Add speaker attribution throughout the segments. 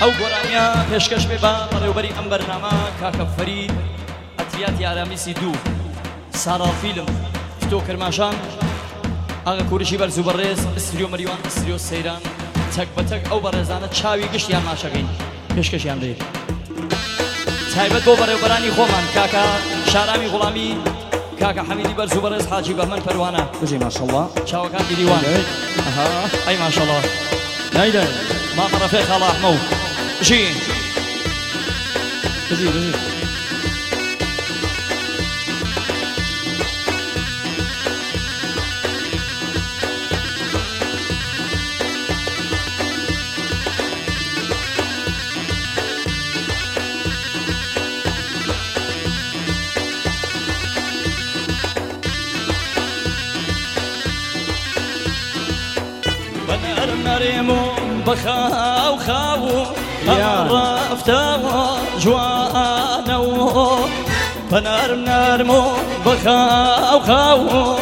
Speaker 1: ئەو گۆرانیە پێشکەش بێ بە بەڕێوەبەری ئەم بەرنامە کاکە فەرید ئەتریاتی ئارامیسی 2 سارا فیلم فتۆ کرماشان ئاغا کوورشی بەرز و بەڕێز ئستریۆ مەریوان ئستریۆ سەیران تەک بە تەک ئەو بەڕێزانە چاوی گشتیان ماشەکەین پێشکەشیان دەیت تایبەت بۆ بەڕێوەبەرانی خۆمان کاکە شارامی غوڵامی کاکە حەمیدی بەرز و بەڕێز حاجی بەهمەن پەروانە
Speaker 2: بژی ماشەڵڵا
Speaker 1: چاوەکان دیریوان ئەی ماشەڵڵا
Speaker 2: نایدە
Speaker 1: مامە ڕەفێق خاڵە ئەحمە و بژی بخاو خاو رفتاو جوانو بنرم نرمو بخاو خاو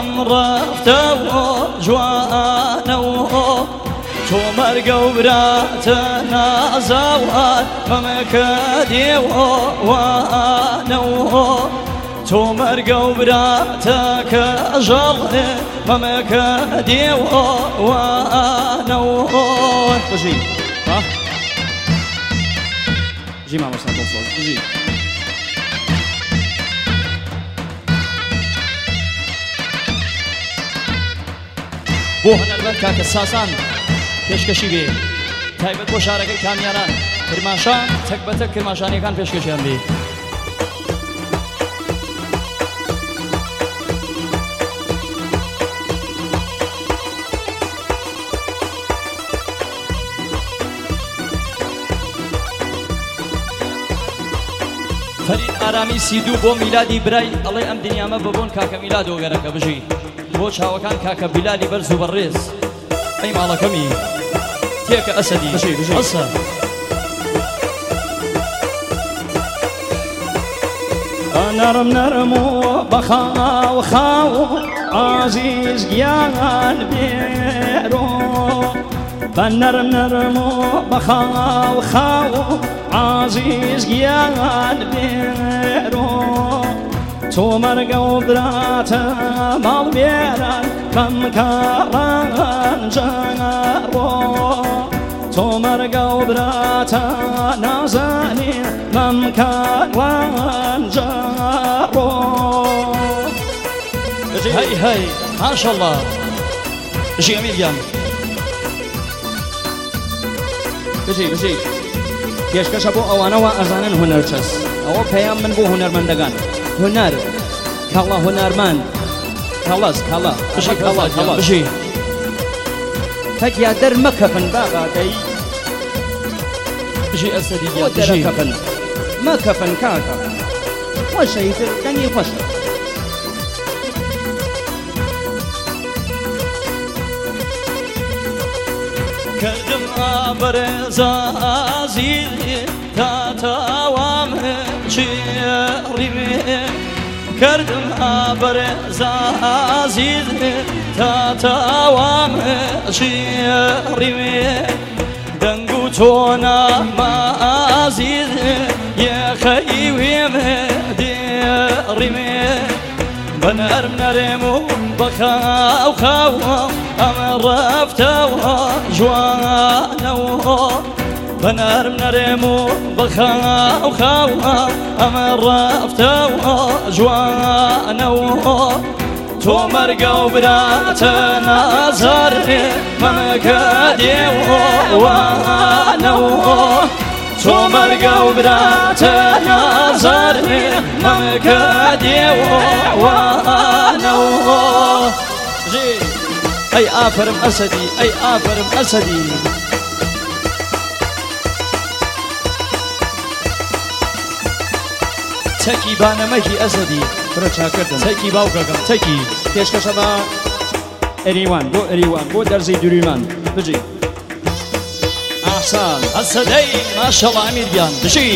Speaker 1: رفتاو جوانو تو مرقو برات نازوان ممكدي وانو تو مرقو براتك جلد ممكدي وانو
Speaker 2: بژی ها بژی مامۆستا دڵسۆز بژی
Speaker 1: بۆ هەنەرمەند کاکە ساسان پێشکەشی بێ تایبەت بۆ شارەکەی کامیانان کرماشان تەک بە تەک کرماشانیەکان پێشکەشیان بێ فەرید ئارامی 32 بۆ میلادی برای ئەڵێ ئەم دنیامە ببوون کاکە میلاد وەگەرەکە بژی بۆ چاوەکان کاکە بیلالی بەرز و بەڕێز ئەی ماڵەکەمی تێکە ئەسەدی ئەسە
Speaker 2: نرم نرم و بخاو خاو عزیز گیان بیرو نرم نرم و بخاو خاو عزیز گیان بیرو تو مرگو برات مال بیران ممکان جنرو تو مرگو برات نازنی ممکان جنرو
Speaker 1: هی هی ماشاءالله بژی ئەمیریان
Speaker 2: بژی پێشکەشە بۆ ئەوانەوە ئەزانن هونەرچەس ئەوە پەیام من بۆ هونەرمەندەکان هونەر کەڵە هونەرمەند کەڵەس کەڵە
Speaker 1: بژی
Speaker 2: تەکیا دەرمەکەفن باغادەی
Speaker 1: بژی ئەسەدی
Speaker 2: بۆ دەرەکەفن مەکەفن کاکە خۆشەیتر دەنگی خۆشە
Speaker 1: کردم ئابرێزازی تا تاوام چێڕیمێ کردم ئابرێزازی تا تاوام چێڕیمێ دەنگ و تۆ نامازی یەخەی وێمە دێڕیمێ بنرم نرم و بخاو خاو ئەمە ڕفتەوە جوانەوە بنرم نرم و بخاو خاو ئەمە ڕفتەوە جوانەوە تۆ مەرگە و براتە نازارێ مەمەکە دێوانەوە تۆ مەرگە و براتە نازارێ مەمەکە دێوانەوە ئەی ئافرم ئەسەدی ئەی ئافرم ئەسەدی تەکی بانەمەکی ئەسەدی
Speaker 2: برە چاکردن
Speaker 1: تەکی باوکەکەم تەکی
Speaker 2: پێشکەشە بە ئەریوان بۆ ئەریوان بۆ دەرزی دووریمان بژی ئاحسان
Speaker 1: ئەسەدەی ماشەڵڵا ئەمیریان بژی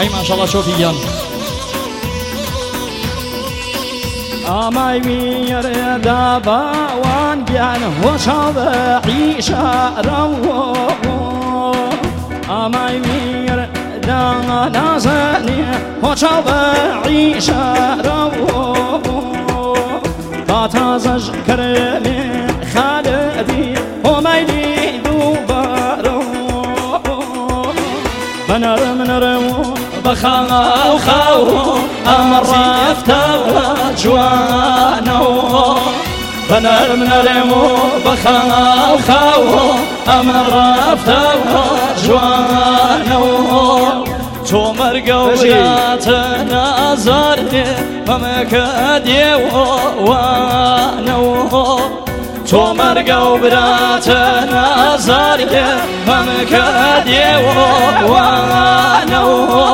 Speaker 1: أي ما شاء الله شوفي يان
Speaker 2: ئامای ویردا باوان گیان هۆشاڵ عیشارەوە ئامای ویردا نازانێ هۆشاڵ عیشارەوە تازەش کرێ خالدی هۆمەیلی دووبارەوە بەنەرەمنەرەوە بخاو خاو أمر رفتها جوانو بنرمو بخاو خاو أمر رفتها جوانو تو مرقو بيات نازرني ممكدي وانو تو مرقو بيات نازرني ممكدي وانو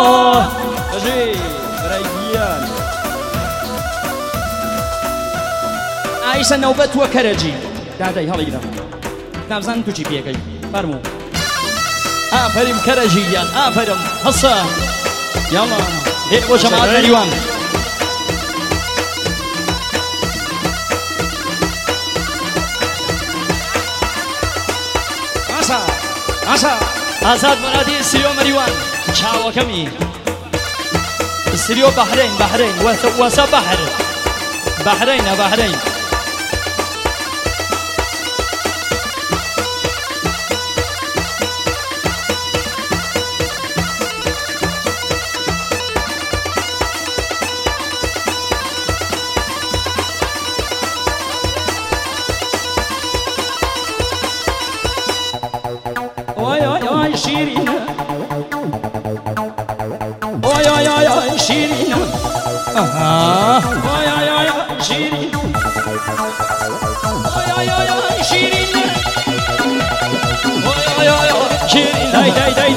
Speaker 2: عيسى نوبت وكرجي دادي هلينا نابزان توجي بيكي فرمو
Speaker 1: آفرم كرجيان آفرم هصا
Speaker 2: يلا
Speaker 1: هيك وجماعة مريوان
Speaker 2: عسى
Speaker 1: آزاد مرادي السريو مريوان شاو كمي السريو بحرين وسا بحرين
Speaker 2: شيرين شيرين شيرين شيرين
Speaker 1: شيرين داي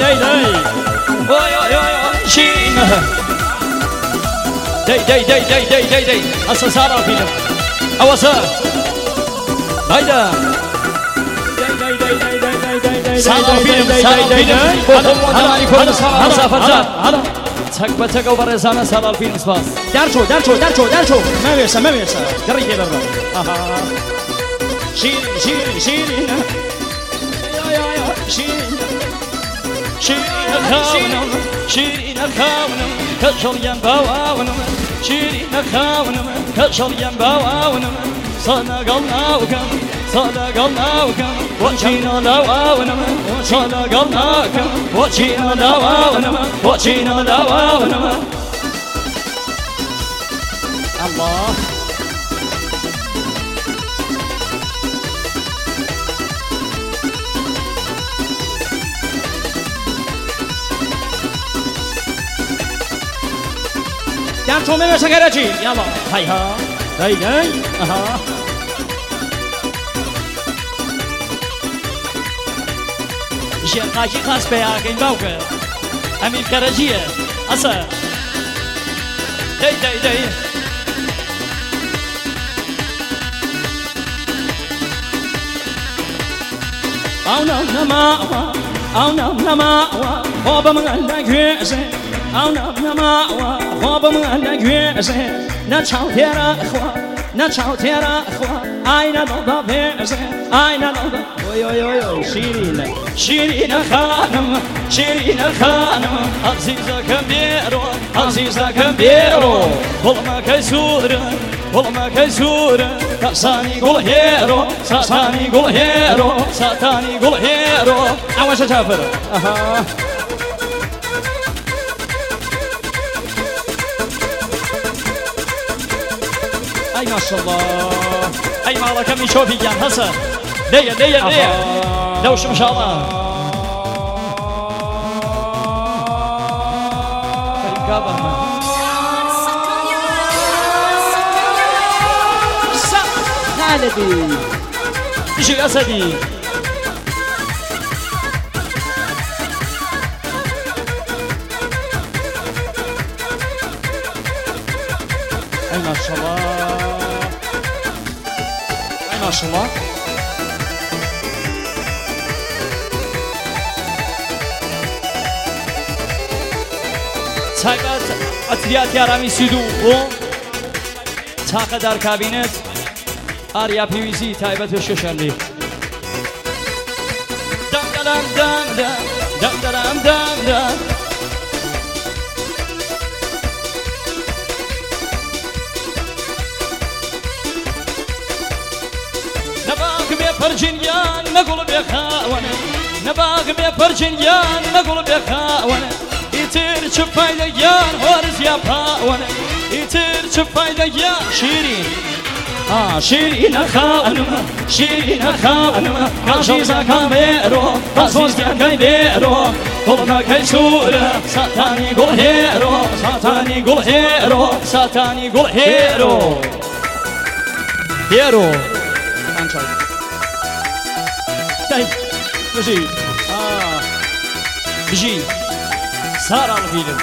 Speaker 1: شيرين داي أصلا سارة فينا أوسا هيدا سارة فينا هذا فرزاد تك وبرزانة سارة الفيلم سباس
Speaker 2: درشو ما بيسا دري كده بقى شيرين شيرين
Speaker 1: خاونم كشر ينباونم شيرين خاونم كشر ينباونم صدقناكم وجينا دواونم صدقناكم وجينا دواونم
Speaker 2: الله درشو میرسه کرجی یلا هیها دای آها
Speaker 1: جاكي خاص بها كاين باوكا امين كراجيه اصا داي
Speaker 2: او نما خوب من عندك ويسه او نما خوب من عندك ويسه نتشاو تيرا اخوا اين ضد فيسه اين ضد اوي شيرين خانم
Speaker 1: عزيزة كبيرو والله ما كيسور ساني قول هيرو ساتاني قول هيرو
Speaker 2: عواش جافر اها اي ما شاء الله
Speaker 1: اي ما الله كم يشوفي جان هسه ليا دوش ما شاء الله
Speaker 2: خالدي
Speaker 1: يجي اسدي
Speaker 2: اي ما شاء الله ما شاء الله
Speaker 1: تایبەت ئەتریات یارامی سیدوو بۆ چاقەدار کابینێت ئاریا پیویزی تایبەت پێشکەشیان لێ دام دەلام دام دام دام دەلام دام دام نەباغ بێ پەرجینیان نەگوڵ بێ خاوەنە نەباغ بێ پەرجینیان نەگوڵ بێ خاوەنە ئیتر چ فایدەیان وەرزیا پاوەنە ئیتر چ فایدەیان شیرین شیرینە خانمە شیرینە خانمە کاژیزەکان بێرۆ بەزۆزیەکەی بێرۆ گوڵەکەی سوورە ساتانی گوڵ هێرۆ ساتانی گوڵ هێرۆ ساتانی گوڵ هێرۆ هێرۆ دای بژی بژی ساراڵ بیلم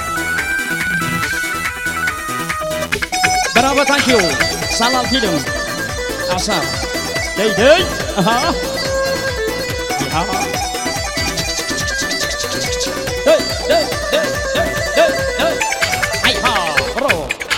Speaker 2: بەراوە تانکیۆ ساڵاڵ فیلم ئاسا
Speaker 1: دەی دەی
Speaker 2: ئەها
Speaker 1: دەی دەی دەی دەی دەی دەی
Speaker 2: ئەیها بڕۆ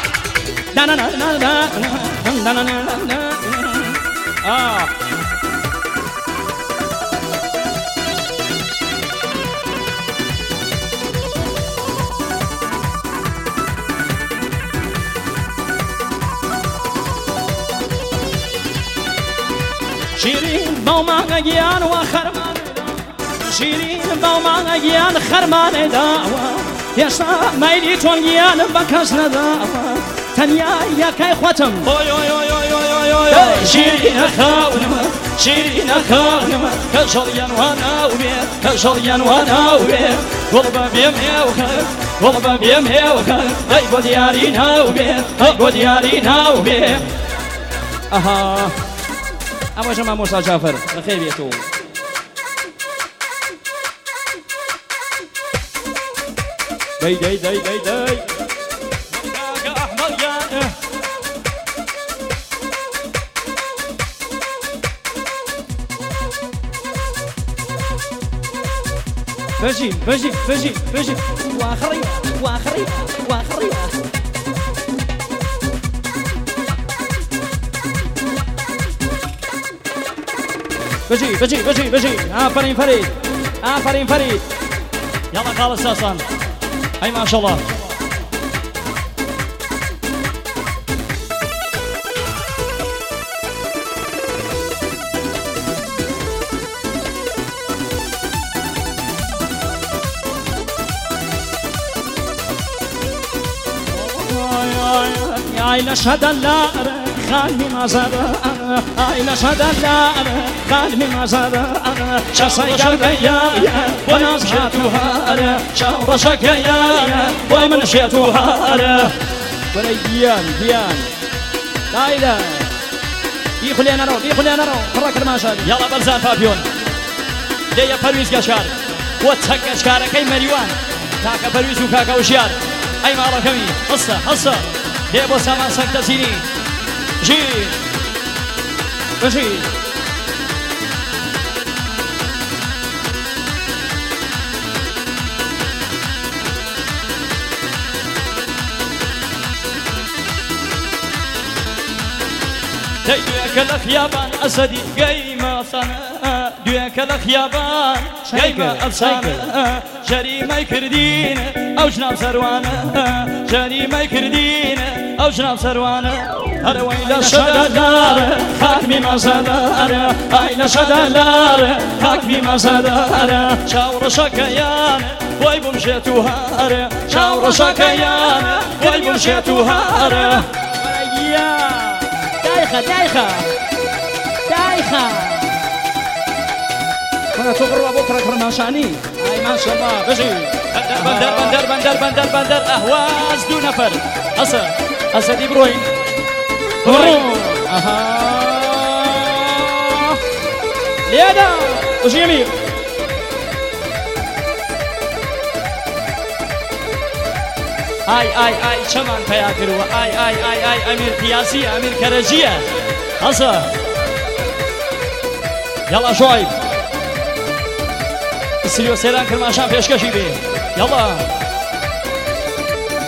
Speaker 2: شیرین باومانگە گیان و خەرمان شیرین باومانگە گیان خەرمانێ داوە هێشتا مەیلی تۆن گیان بە کەس نەداوە تەنیا یەکەی خۆتم
Speaker 1: شیرینە خاونمە شیرینە خاونمە کە ژەڵیان وا ناوێ کە ژەڵیان وا ناوێ گوڵ بە بێم هێوکە گوڵ بە بێم هێوکە دەی بۆ دیاری ناوێ دەی بۆ دیاری ناوێ
Speaker 2: ئەها ئەمەژە مامۆستا جافەر بەخێر بێتەوە
Speaker 1: دەی دەی دەی دەی دەی کاکە ئەحمەدیان
Speaker 2: بژین بژین بژین بژین واخڕی واخڕی واخڕی بژی بژی بژی بژی ئافرین فەرید ئافرین فەرید
Speaker 1: يلا خالص ساسان هاي ما شاء الله
Speaker 2: عيلة شدلار خالي مزار عيلة شدلار خالي مزار شصي قلبيا ونزهتها شرشكيا ومنشيتها وليان ديان لا إله يخلينا رو يخلينا رو فرق الماشا
Speaker 1: يلا برزان فابيون ليا فرويز قشار وتسك قشار كي مريوان تاكا فرويز وكاكا وشيار أي ما ركمي حصة حصة ليه بو سامان سكتة سيني جي
Speaker 2: بشي
Speaker 1: دويك الخيابان أسدي قيمة صنع دويك الخيابان قيمة أفسانة جريمة كردين أو جناب سروانة جريمة كردين أو جناب سروانة هرويلا شدالار خاكمي مزادار هايلا شدالار خاكمي مزادار شاور شكيان ويبو مشيتوهار شاور شكيان ويبو مشيتوهار
Speaker 2: دايخة دايخة دايخة أنا تقرأ بكرة كرماشاني أي ما شاء الله بجي
Speaker 1: بندر بندر بندر بندر بندر أهواز دو نفر أسد إبراهيم
Speaker 2: أها ليادا وشي يمير
Speaker 1: آي شمان فياكروا آي أمير قياسي أمير كرجية هصا يلا شعيب السليو سيران كرماشان بيشكشي بيه يلا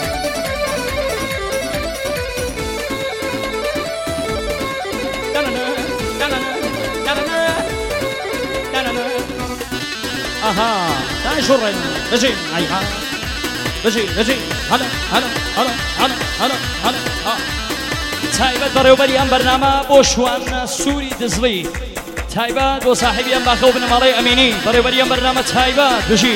Speaker 2: شورين بجي أيها بجي هلا هلا هلا هلا هلا هلا
Speaker 1: تایبەت بەڕێوەبەری ئەم بەرنامە بۆ شوان سووری دزڵی تایبەت بۆ ساحیبی ئەم باخە و بنەماڵەی ئەمینی بەڕێوەبەری ئەم بەرنامە تایبەت بژی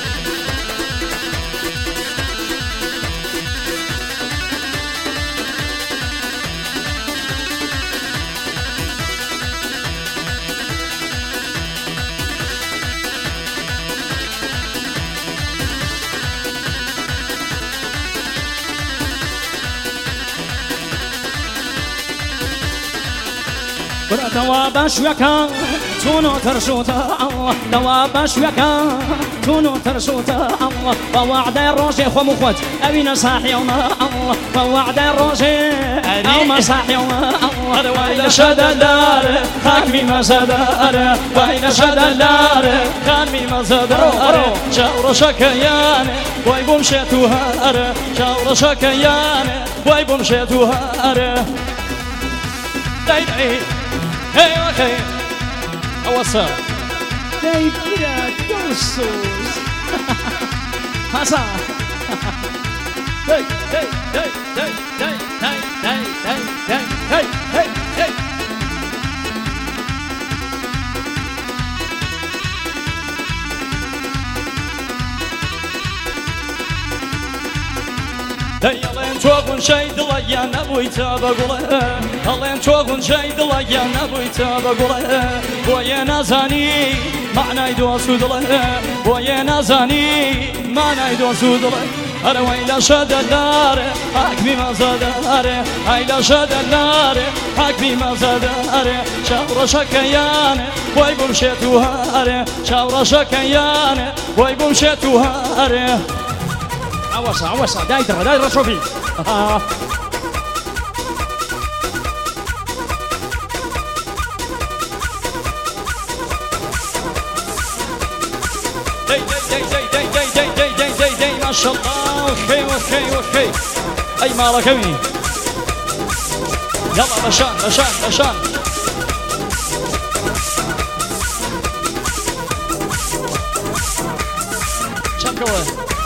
Speaker 2: دوا باشوكا تونو ترشوتا الله دوا باشوكا تونو ترشوتا الله بوعد الروجي خو مخوت أبينا صاحي وما الله بوعد الروجي أو ما صاحي وما الله وإلى شد الدار خاكمي ما زدار وإلى شد الدار خاكمي ما زدار شاور شكيان ويبوم شتوهار شاور شكيان ويبوم شتوهار داي داي هاي اوكي اوصل دايب الى درسوس حسن
Speaker 1: هاي هاي هاي هاي هاي هاي هاي هاي هاي هاي هەڵێن چۆغون شەی دڵە یان نەبوویتە بەگوڵێ هەڵێن چۆغون شەی دڵە یان نەبوویتە بەگوڵێ بۆیە نازانی معنای دۆست و دڵێ بۆیە نازانی معنای دۆست و دڵێ هەرەوەی لە شەدەدارێ حاکمی مەزەدارێ ئای لە شەدەدارێ حاکمی مەزەدارێ چاوڕەشەکەیانێ بۆی بمشێت و هەرێ چاوڕەشەکەیانێ بۆی بمشێت و هەرێ
Speaker 2: عوسا دايدرة شوفي
Speaker 1: ما شاء الله اوكي اي مالك امي يلا بشان شكوى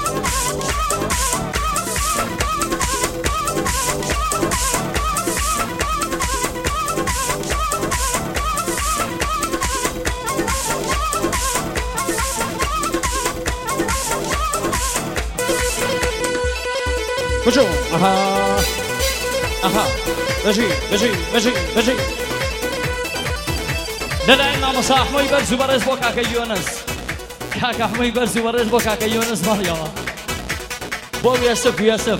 Speaker 2: بجو اها بجي
Speaker 1: لەلای مامۆستا ئەحمەدی بەرز و بەڕێز بۆ کاکە یۆنس کاکە ئەحمەدی بەرز و بەڕێز بۆ کاکە یۆنس ماڵیەوە بۆ یاسف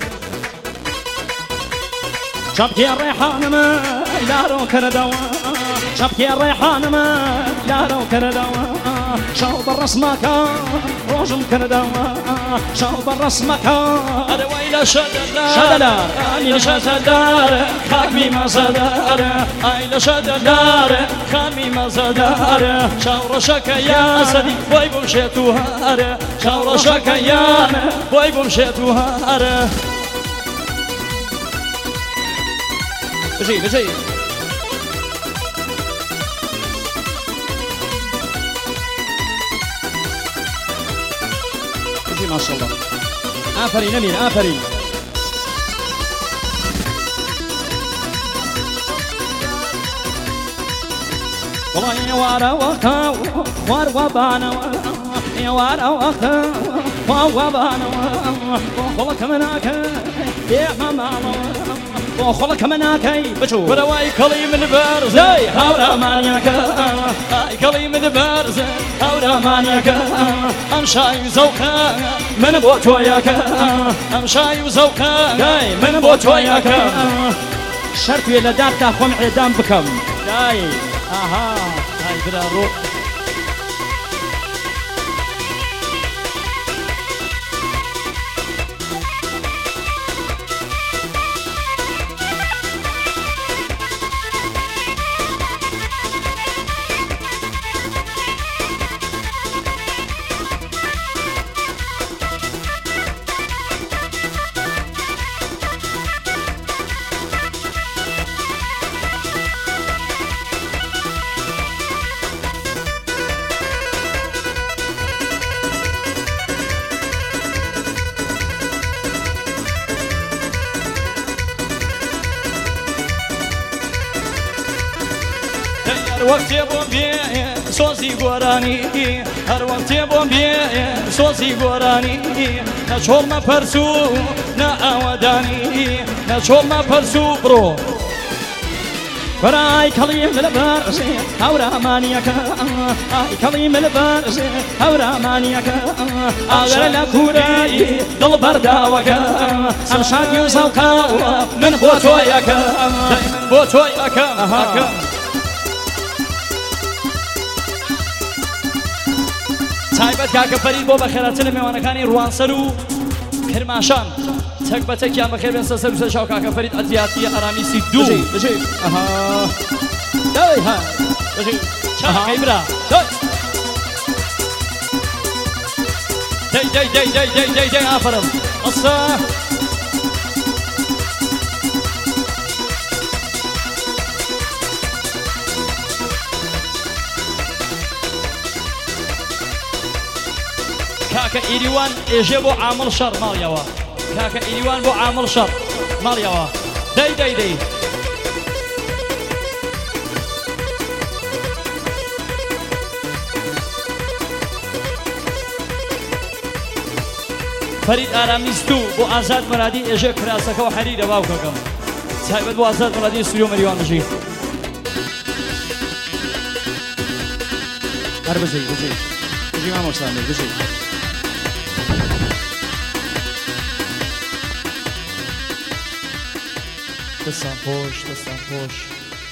Speaker 2: شبكي الريحان ما لارو كردوا شبكي الريحان ما لارو كردوا شوب الرسمك روجم كردوا شوب الرسمك
Speaker 1: هذا ويلا
Speaker 2: شدلار
Speaker 1: إلى شدلار خاكمي ما زدار إلى شدلار خاكمي ما زدار شاور شكيان سدي بوي بمشيتوها شاور شكيان بوي بمشيتوها
Speaker 2: بجي ما شاء الله آفرين أمين آفرين والله يا وارا وخا وار وبانا يا وارا وخا وبانا وخلك مناك يا ماما وخلك مناكي بشو
Speaker 1: ورواي كلي من بارز
Speaker 2: زي هورا مانيك
Speaker 1: كلي من بارز
Speaker 2: هورا مانيك
Speaker 1: أمشاي زوكا
Speaker 2: من بوت وياك
Speaker 1: أمشاي زوكا
Speaker 2: داي من بوت وياك شرطي لدار تاخم عدام بكم داي
Speaker 1: هاي برارو
Speaker 2: وەختێ بۆ بێ سۆزی گۆرانی هەر وەختێ بۆ بێ سۆزی گۆرانی نەچۆڵمە پەرسوو نە ئاوەدانی نەچۆڵمە پەرسوو بڕۆ برای کەڵیم لەبەرزێ هەورامانیەکە ئای کەڵیم لەبەرزێ هەورامانیەکە ئاگەرە لە کوورایی دڵ بەرداوەکە ئەم شادی و زەڵقاوە من بۆ تۆی ئەکەم بۆ تۆی ئەکەم تایبەت کاکە فەرید بۆ بەخێراتن لە میوانەکانی ڕوانسەر و کرماشان تەک بە تەکیان بەخێر بێن سەر و سەرچاو کاکە فەرید ئەتیاتی ئارامیسی دوو دای ها چاکەی برا دەی ئافرم ئەسا کاکە ئیریوان ئێژێ بۆ عامڵ شەڕ ماڵیەوە کاکە ئیریوان بۆ عامڵ شەڕ ماڵیەوە دەی فەرید ئارامیست و بۆ ئازاد مەرادی ئێژێ کراسەکە و حەریرە باوکەکەم تایبەت بۆ ئازاد مەرادی سووری و مەریوان بژی هەر بژی مامۆستانی بژی دەستان خۆش